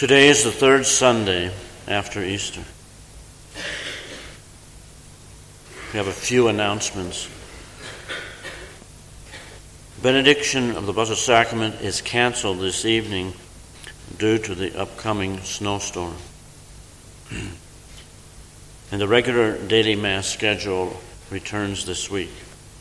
Today is the third Sunday after Easter. We have a few announcements. Benediction of the Blessed Sacrament is canceled this evening due to the upcoming snowstorm. And the regular daily Mass schedule returns this week.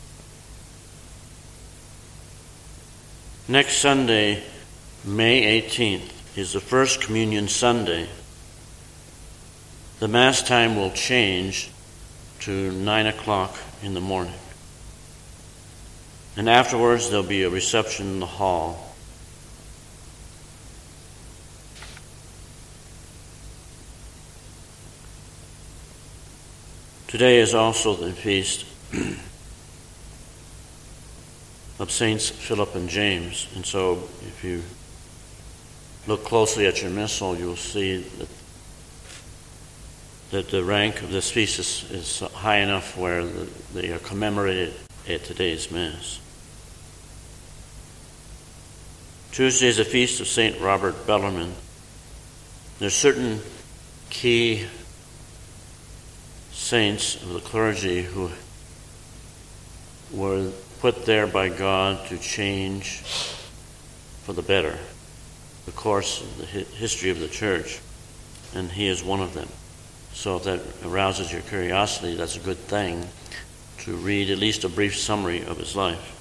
Next Sunday, May 18th, is the First Communion Sunday. The Mass time will change to 9 o'clock in the morning. And afterwards there'll be a reception in the hall. Today is also the feast of Saints Philip and James. And so if you look closely at your missal, you'll see that the rank of this feast is high enough where they are commemorated at today's Mass. Tuesday is the feast of St. Robert Bellarmine. There's certain key saints of the clergy who were put there by God to change for the better the course of the history of the Church, and he is one of them. So if that arouses your curiosity, that's a good thing to read at least a brief summary of his life.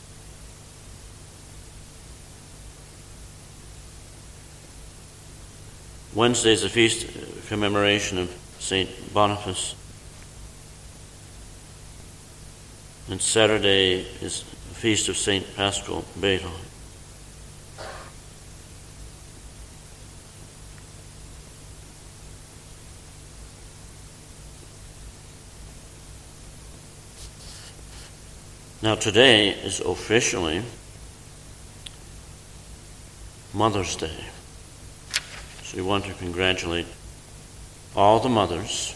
Wednesday is a feast commemoration of St. Boniface. And Saturday is the feast of St. Paschal Basil. Now today is officially Mother's Day. So we want to congratulate all the mothers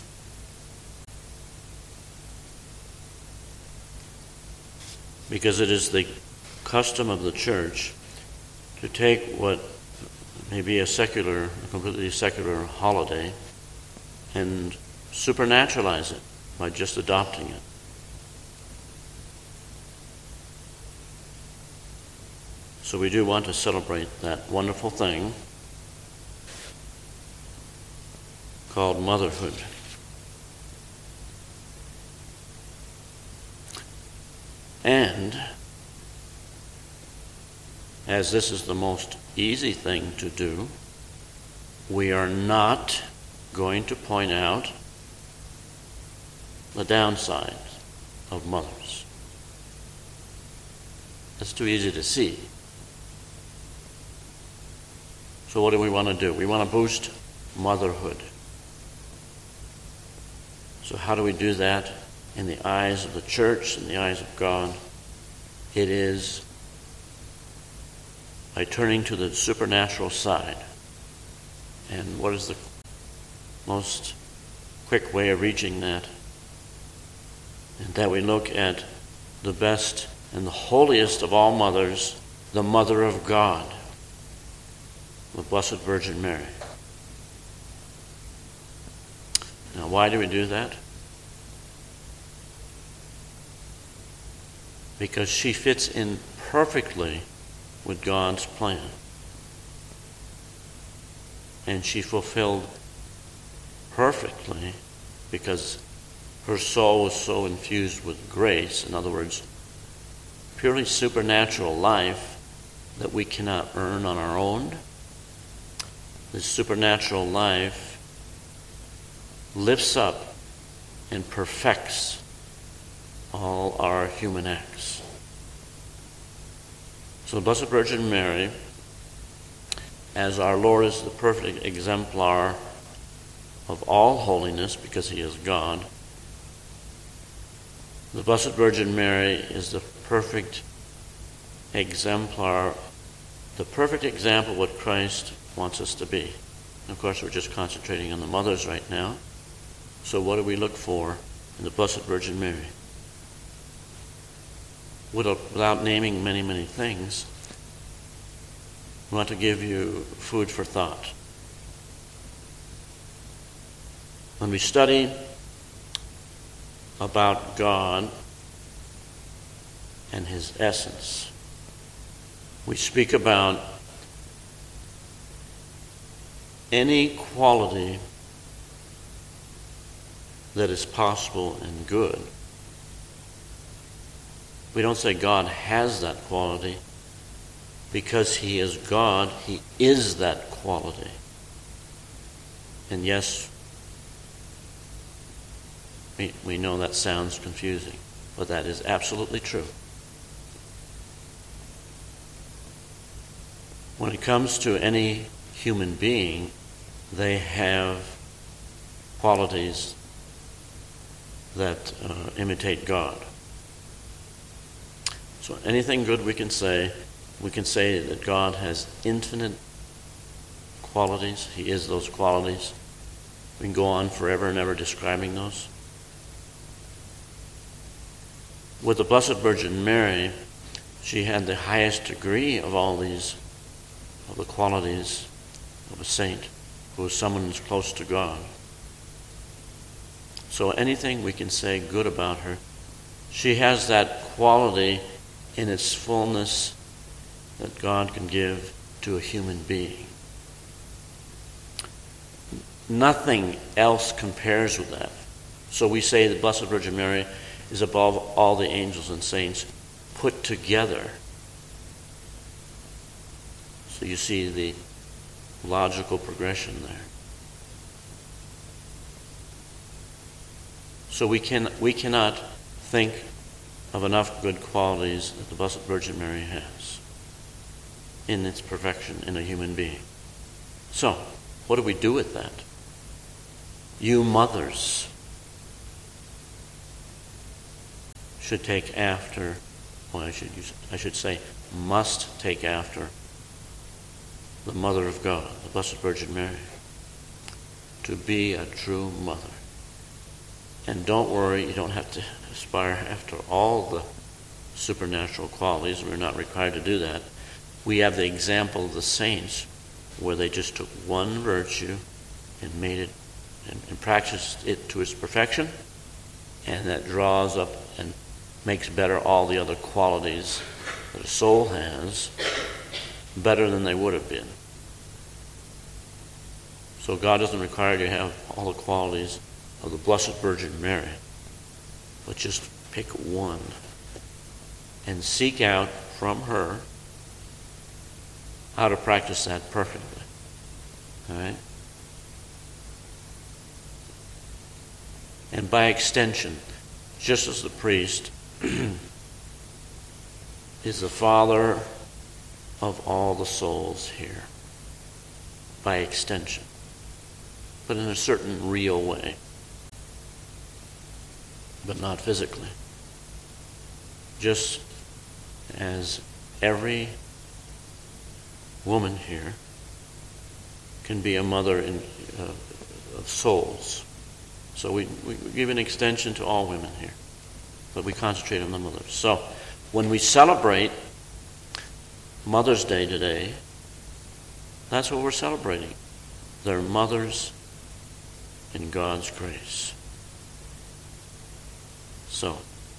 because it is the custom of the Church to take what may be a completely secular holiday and supernaturalize it by just adopting it. So we do want to celebrate that wonderful thing called motherhood. And as this is the most easy thing to do, we are not going to point out the downsides of mothers. That's too easy to see. So what do we want to do? We want to boost motherhood. So how do we do that in the eyes of the Church, in the eyes of God? It is by turning to the supernatural side. And what is the most quick way of reaching that? And that we look at the best and the holiest of all mothers, the Mother of God, the Blessed Virgin Mary. Now, why do we do that? Because she fits in perfectly with God's plan. And she fulfilled perfectly because her soul was so infused with grace, in other words, purely supernatural life that we cannot earn on our own. This supernatural life lifts up and perfects all our human acts. So the Blessed Virgin Mary, as our Lord is the perfect exemplar of all holiness because he is God, the Blessed Virgin Mary is the perfect exemplar, the perfect example of what Christ wants us to be. Of course, we're just concentrating on the mothers right now. So what do we look for in the Blessed Virgin Mary? Without naming many, many things, we want to give you food for thought. When we study about God and his essence, we speak about any quality that is possible and good. We don't say God has that quality. Because he is God, he is that quality. And yes, we know that sounds confusing, but that is absolutely true. When it comes to any human being, they have qualities that imitate God. So anything good we can say that God has infinite qualities. He is those qualities. We can go on forever and ever describing those. With the Blessed Virgin Mary, she had the highest degree of all these, of the qualities of a saint who is someone who's close to God. So anything we can say good about her, she has that quality in its fullness that God can give to a human being. Nothing else compares with that. So we say the Blessed Virgin Mary is above all the angels and saints put together. So you see the logical progression there. So we cannot think of enough good qualities that the Blessed Virgin Mary has in its perfection in a human being. So, what do we do with that? You mothers should take after, well, I should say, must take after the Mother of God, the Blessed Virgin Mary, to be a true mother. And don't worry, you don't have to aspire after all the supernatural qualities. We're not required to do that. We have the example of the saints where they just took one virtue and made it and practiced it to its perfection, and that draws up and makes better all the other qualities that a soul has, better than they would have been. So God doesn't require you to have all the qualities of the Blessed Virgin Mary, but just pick one and seek out from her how to practice that perfectly. All right? And by extension, just as the priest is the father of all the souls here, by extension, but in a certain real way, but not physically. Just as every woman here can be a mother of souls. So we give an extension to all women here, but we concentrate on the mothers. So when we celebrate Mother's Day today, that's what we're celebrating. They're mothers in God's grace. So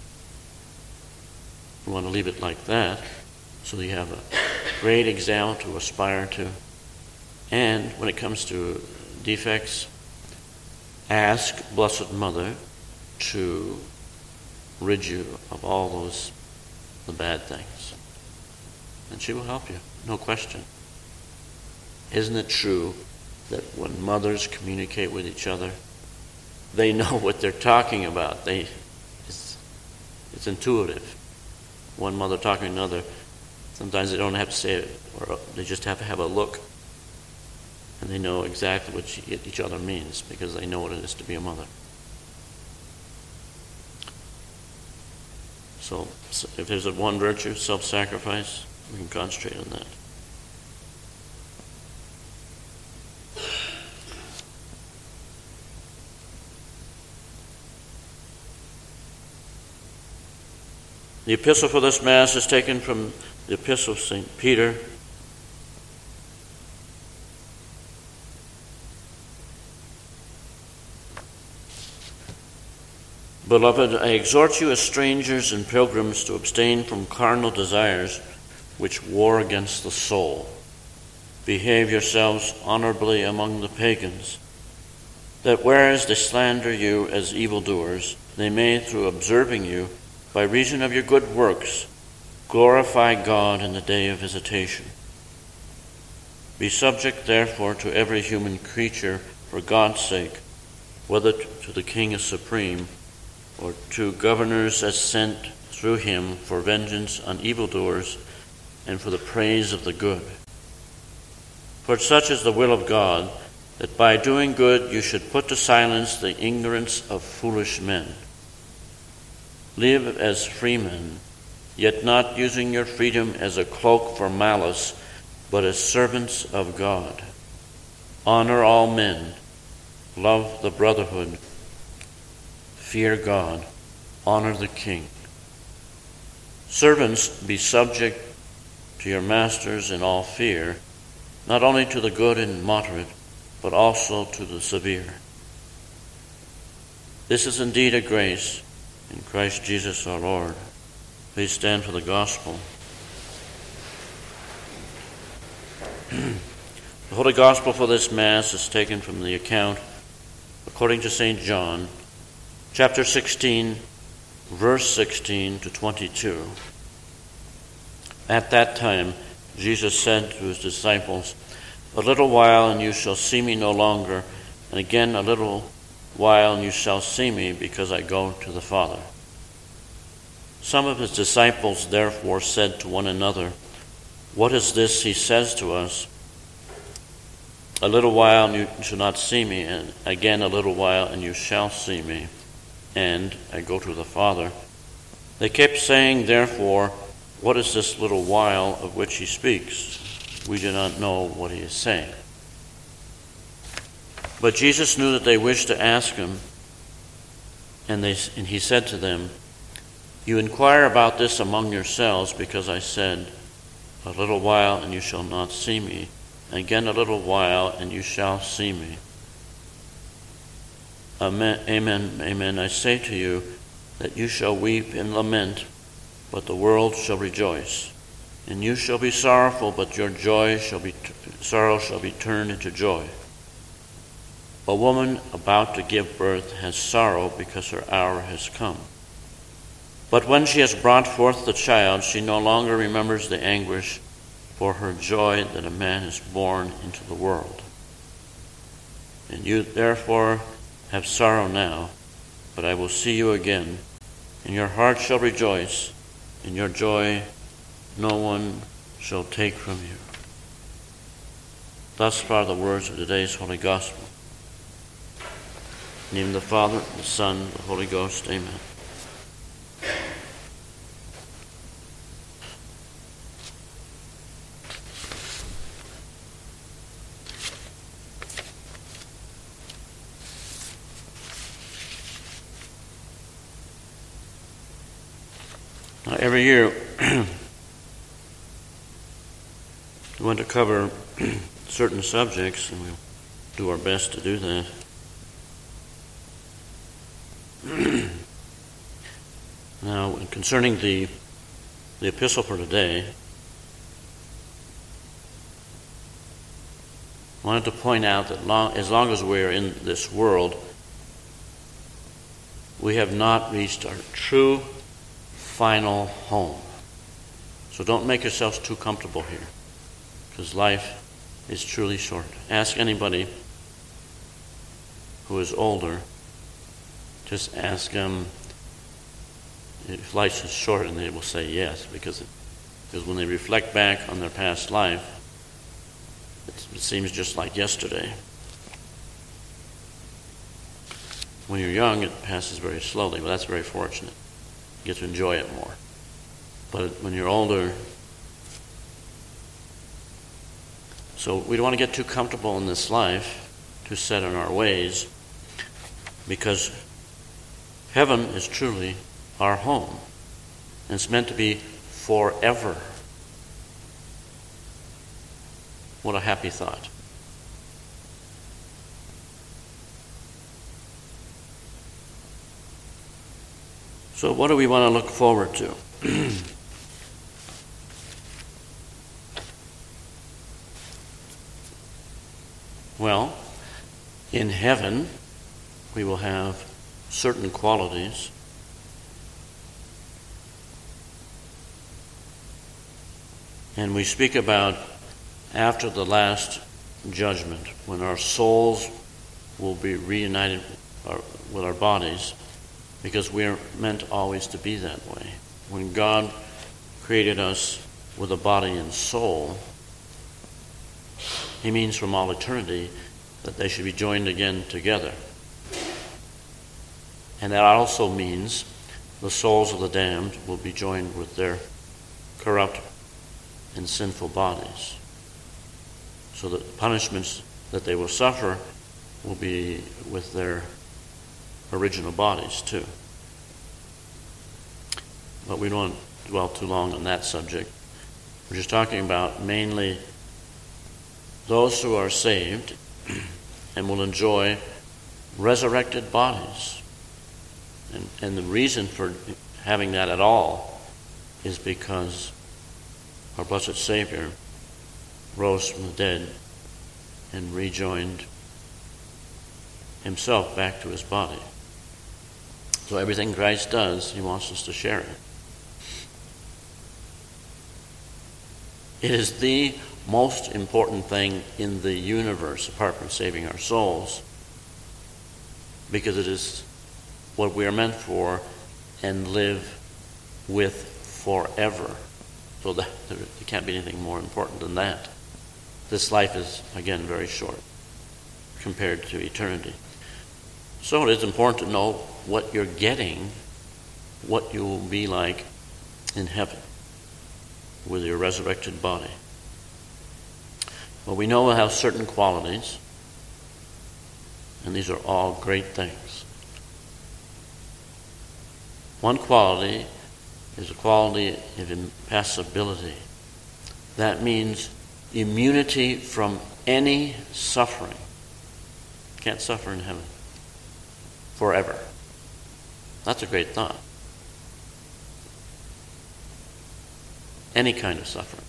we want to leave it like that, so you have a great example to aspire to. And when it comes to defects, ask Blessed Mother to rid you of all the bad things. And she will help you, no question. Isn't it true that when mothers communicate with each other, they know what they're talking about? It's intuitive. One mother talking to another, sometimes they don't have to say it, or they just have to have a look, and they know exactly what each other means because they know what it is to be a mother. So if there's one virtue, self-sacrifice, we can concentrate on that. The epistle for this Mass is taken from the Epistle of St. Peter. Beloved, I exhort you as strangers and pilgrims to abstain from carnal desires which war against the soul. Behave yourselves honorably among the pagans, that whereas they slander you as evildoers, they may, through observing you, by reason of your good works, glorify God in the day of visitation. Be subject, therefore, to every human creature for God's sake, whether to the king as supreme, or to governors as sent through him for vengeance on evildoers and for the praise of the good. For such is the will of God, that by doing good you should put to silence the ignorance of foolish men. Live as free men, yet not using your freedom as a cloak for malice, but as servants of God. Honor all men, love the brotherhood, fear God, honor the king. Servants, be subject to your masters in all fear, not only to the good and moderate, but also to the severe. This is indeed a grace in Christ Jesus our Lord. Please stand for the gospel. The Holy Gospel for this Mass is taken from the account according to St. John, chapter 16, verse 16 to 22. At that time, Jesus said to his disciples, "A little while and you shall see me no longer, and again a little while and you shall see me, because I go to the Father." Some of his disciples therefore said to one another, "What is this he says to us? A little while and you shall not see me, and again a little while and you shall see me, and I go to the Father." They kept saying, therefore, "What is this little while of which he speaks? We do not know what he is saying." But Jesus knew that they wished to ask him, and he said to them, "You inquire about this among yourselves, because I said, 'A little while and you shall not see me, and again a little while and you shall see me.' Amen, amen, amen, I say to you, that you shall weep and lament, but the world shall rejoice. And you shall be sorrowful, but your sorrow shall be turned into joy. A woman about to give birth has sorrow because her hour has come. But when she has brought forth the child, she no longer remembers the anguish for her joy that a man is born into the world. And you therefore have sorrow now, but I will see you again, and your heart shall rejoice, and your joy no one shall take from you." Thus far the words of today's Holy Gospel. In the name of the Father, the Son, and the Holy Ghost. Amen. Now, every year we want to cover certain subjects, and we'll do our best to do that. Now, concerning the epistle for today, I wanted to point out that as long as we are in this world, we have not reached our true final home. So don't make yourselves too comfortable here, because life is truly short. Ask anybody who is older, just ask them if life is short, and they will say yes, because when they reflect back on their past life, it seems just like yesterday. When you're young, it passes very slowly. Well, that's very fortunate. You get to enjoy it more. But when you're older, so we don't want to get too comfortable in this life, too set in our ways, because heaven is truly our home, and it's meant to be forever. What a happy thought. So what do we want to look forward to? Well, in heaven, we will have certain qualities. And we speak about after the last judgment, when our souls will be reunited with our bodies, because we are meant always to be that way. When God created us with a body and soul, He means from all eternity that they should be joined again together. And that also means the souls of the damned will be joined with their corrupt and sinful bodies. So the punishments that they will suffer will be with their original bodies too. But we don't dwell too long on that subject. We're just talking about mainly those who are saved and will enjoy resurrected bodies. And the reason for having that at all is because our blessed Savior rose from the dead and rejoined Himself back to His body. So everything Christ does, He wants us to share it. It is the most important thing in the universe, apart from saving our souls, because it is what we are meant for and live with forever. So there can't be anything more important than that. This life is, again, very short compared to eternity. So it is important to know what you're getting, what you will be like in heaven with your resurrected body. Well, we know we'll have certain qualities, and these are all great things. One quality is a quality of impassibility. That means immunity from any suffering. Can't suffer in heaven forever. That's a great thought. Any kind of suffering.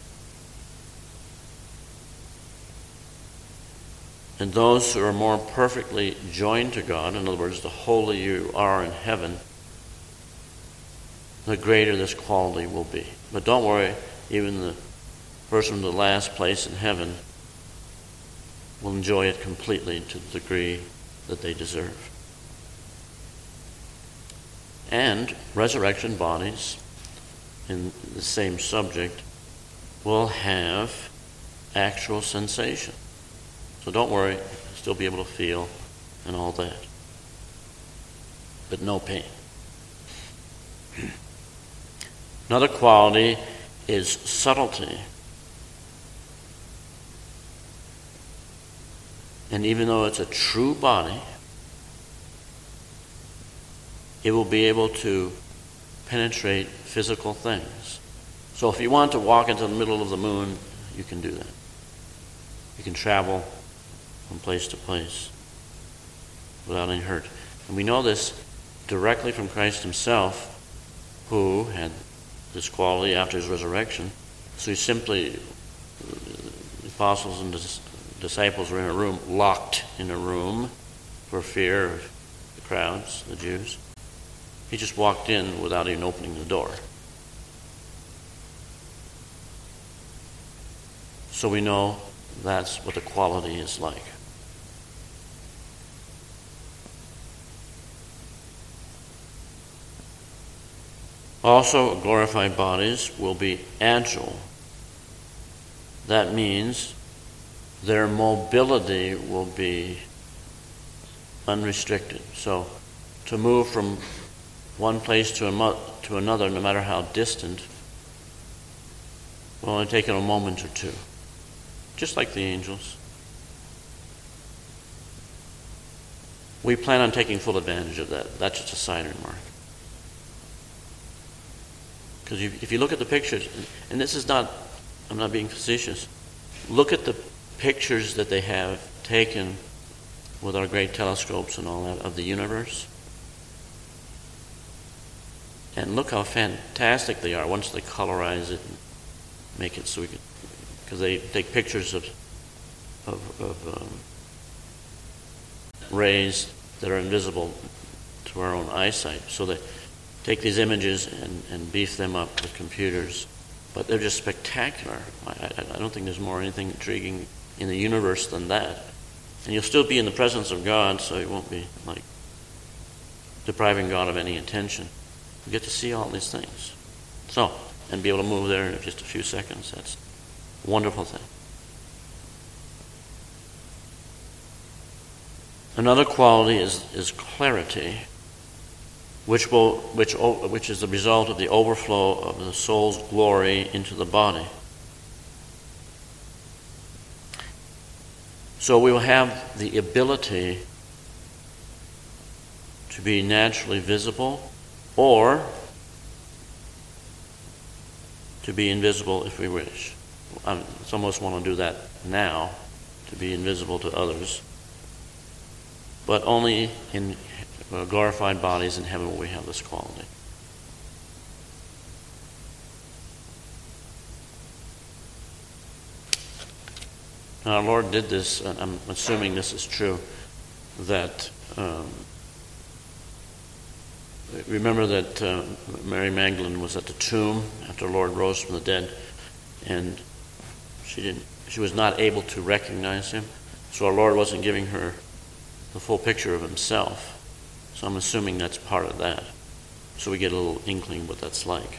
And those who are more perfectly joined to God, in other words, the holier you are in heaven, the greater this quality will be. But don't worry, even the person in the last place in heaven will enjoy it completely to the degree that they deserve. And resurrection bodies, in the same subject, will have actual sensation. So don't worry, you'll still be able to feel and all that. But no pain. Another quality is subtlety. And even though it's a true body, it will be able to penetrate physical things. So if you want to walk into the middle of the moon, you can do that. You can travel from place to place without any hurt. And we know this directly from Christ Himself, who had this quality after His resurrection. So He simply, the apostles and disciples were in a room, locked in a room for fear of the crowds, the Jews. He just walked in without even opening the door. So we know that's what the quality is like. Also, glorified bodies will be agile. That means their mobility will be unrestricted. So to move from one place to another, no matter how distant, will only take a moment or two. Just like the angels. We plan on taking full advantage of that. That's just a side remark. Because if you look at the pictures, and this is not, I'm not being facetious, look at the pictures that they have taken with our great telescopes and all that of the universe. And look how fantastic they are once they colorize it and make it so we could, because they take pictures of rays that are invisible to our own eyesight. So they take these images and beef them up with computers. But they're just spectacular. I don't think there's more anything intriguing in the universe than that. And you'll still be in the presence of God, so you won't be like depriving God of any attention. You get to see all these things. So, and be able to move there in just a few seconds. That's a wonderful thing. Another quality is clarity, which is the result of the overflow of the soul's glory into the body. So we will have the ability to be naturally visible, or to be invisible if we wish. Some of us want to do that now, to be invisible to others. But only in glorified bodies in heaven will we have this quality. Now, our Lord did this, and I'm assuming this is true, that remember that Mary Magdalene was at the tomb after the Lord rose from the dead, and she was not able to recognize him. So our Lord wasn't giving her the full picture of himself. So I'm assuming that's part of that. So we get a little inkling what that's like.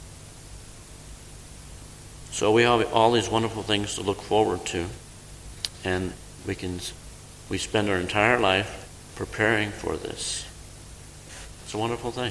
So we have all these wonderful things to look forward to, and we spend our entire life preparing for this. It's a wonderful thing.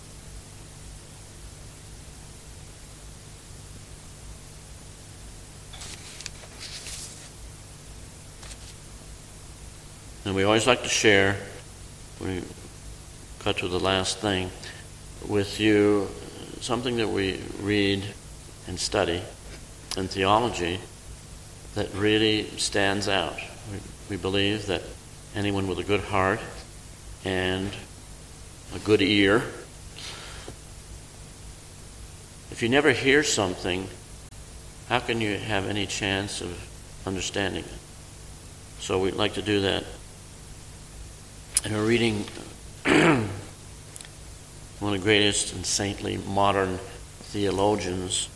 And we always like to share, we cut to the last thing, with you something that we read and study in theology that really stands out. We believe that anyone with a good heart and a good ear, if you never hear something, how can you have any chance of understanding it? So we'd like to do that. And we're reading one of the greatest and saintly modern theologians,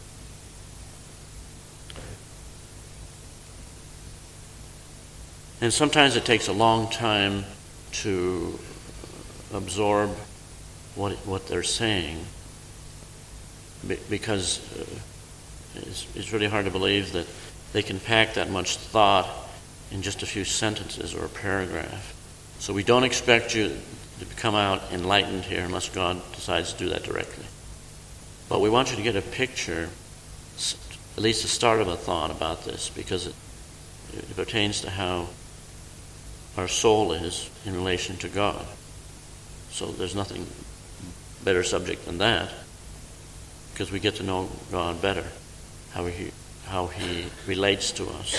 and sometimes it takes a long time to absorb what they're saying, because it's really hard to believe that they can pack that much thought in just a few sentences or a paragraph. So we don't expect you to come out enlightened here unless God decides to do that directly. But we want you to get a picture, at least the start of a thought about this, because it pertains to how our soul is in relation to God. So there's nothing better subject than that, because we get to know God better, how he relates to us.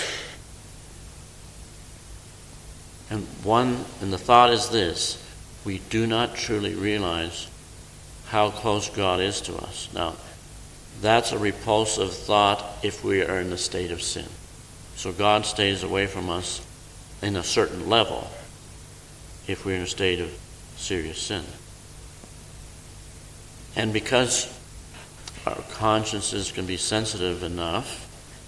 And the thought is this: we do not truly realize how close God is to us. Now, that's a repulsive thought if we are in a state of sin. So God stays away from us in a certain level if we're in a state of serious sin. And because our consciences can be sensitive enough,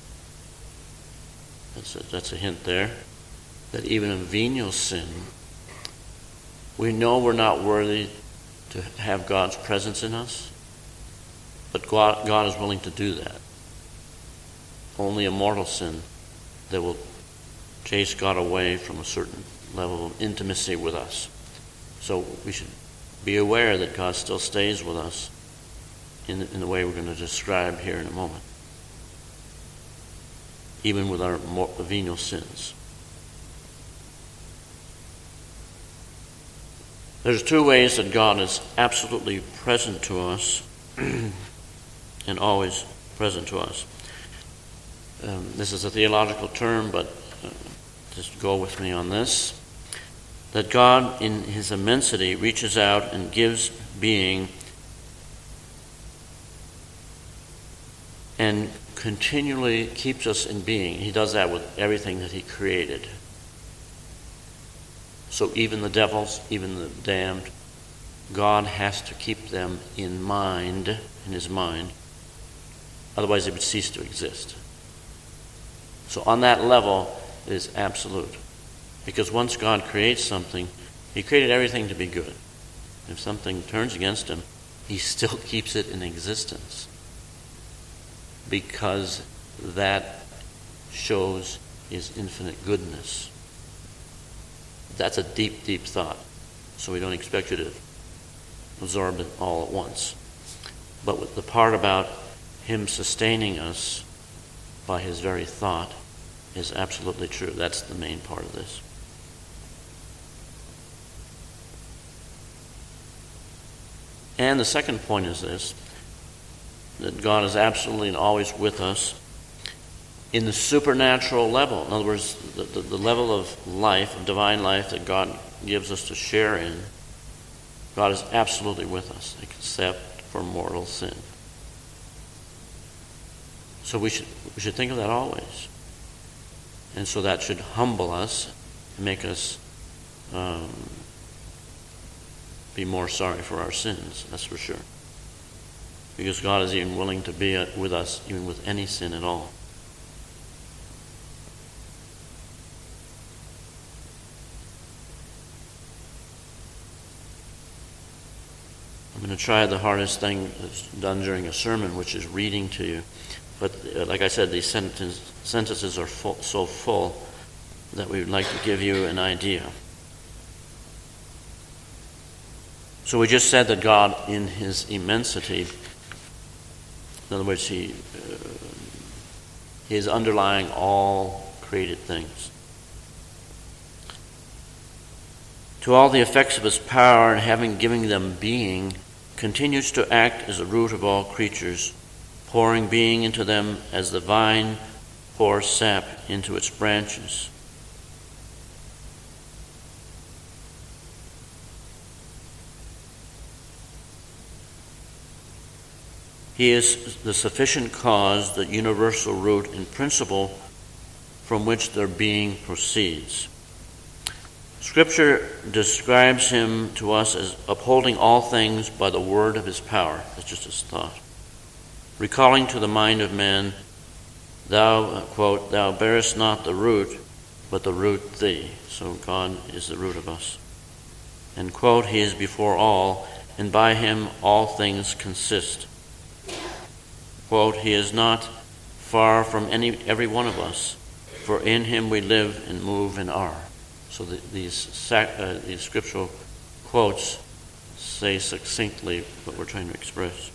that's a hint there, that even in venial sin, we know we're not worthy to have God's presence in us, but God is willing to do that. Only a mortal sin that will chase God away from a certain level of intimacy with us. So we should be aware that God still stays with us in the way we're going to describe here in a moment, even with our venial sins. There's two ways that God is absolutely present to us and always present to us. This is a theological term, but just go with me on this. That God, in his immensity, reaches out and gives being and continually keeps us in being. He does that with everything that he created. So even the devils, even the damned, God has to keep them in mind, in his mind. Otherwise they would cease to exist. So on that level, it is absolute. Because once God creates something, he created everything to be good. If something turns against him, he still keeps it in existence. Because that shows his infinite goodness. That's a deep, deep thought. So we don't expect you to absorb it all at once. But with the part about him sustaining us by his very thought is absolutely true. That's the main part of this. And the second point is this, that God is absolutely and always with us in the supernatural level. In other words, the level of life, of divine life that God gives us to share in, God is absolutely with us, except for mortal sin. So we should think of that always. And so that should humble us, make us be more sorry for our sins, that's for sure. Because God is even willing to be with us, even with any sin at all. I'm going to try the hardest thing that's done during a sermon, which is reading to you. But like I said, these sentences are so full that we would like to give you an idea. So we just said that God, in his immensity, in other words, he is underlying all created things. To all the effects of his power, and having given them being, continues to act as the root of all creatures, pouring being into them as the vine pours sap into its branches. He is the sufficient cause, the universal root and principle from which their being proceeds. Scripture describes him to us as upholding all things by the word of his power. That's just his thought. Recalling to the mind of man, thou, quote, thou bearest not the root, but the root thee. So God is the root of us. And quote, he is before all, and by him all things consist. Quote, he is not far from every one of us, for in him we live and move and are. So these scriptural quotes say succinctly what we're trying to express.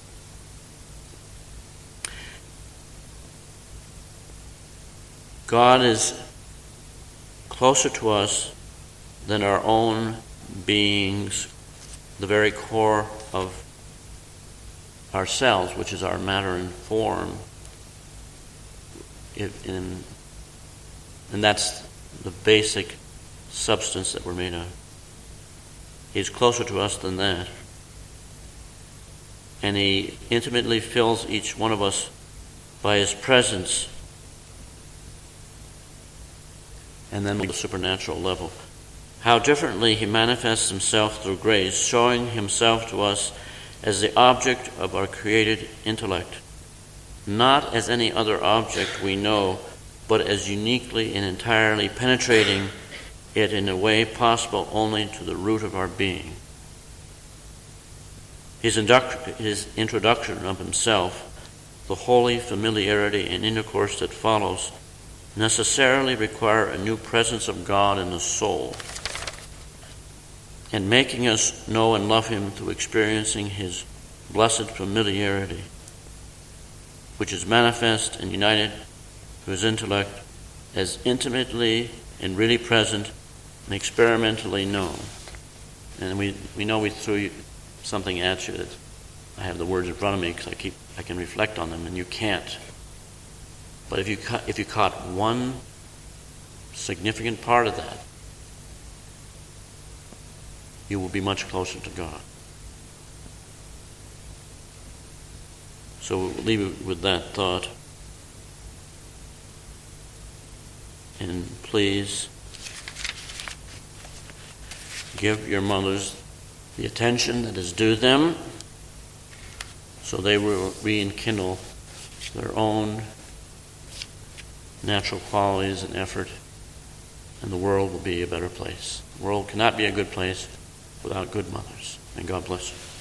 God is closer to us than our own beings, the very core of ourselves, which is our matter and form. And that's the basic substance that we're made of. He's closer to us than that. And he intimately fills each one of us by his presence. And then on the supernatural level, how differently he manifests himself through grace, showing himself to us as the object of our created intellect, not as any other object we know, but as uniquely and entirely penetrating it in a way possible only to the root of our being. His introduction of himself, the holy familiarity and intercourse that follows, necessarily require a new presence of God in the soul, and making us know and love him through experiencing his blessed familiarity, which is manifest and united to his intellect as intimately and really present and experimentally known. And we know we threw something at you that I have the words in front of me because I can reflect on them, and you can't. But if you caught one significant part of that, you will be much closer to God. So we'll leave it with that thought. And please give your mothers the attention that is due them, so they will rekindle their own natural qualities and effort, and the world will be a better place. The world cannot be a good place without good mothers. And God bless you.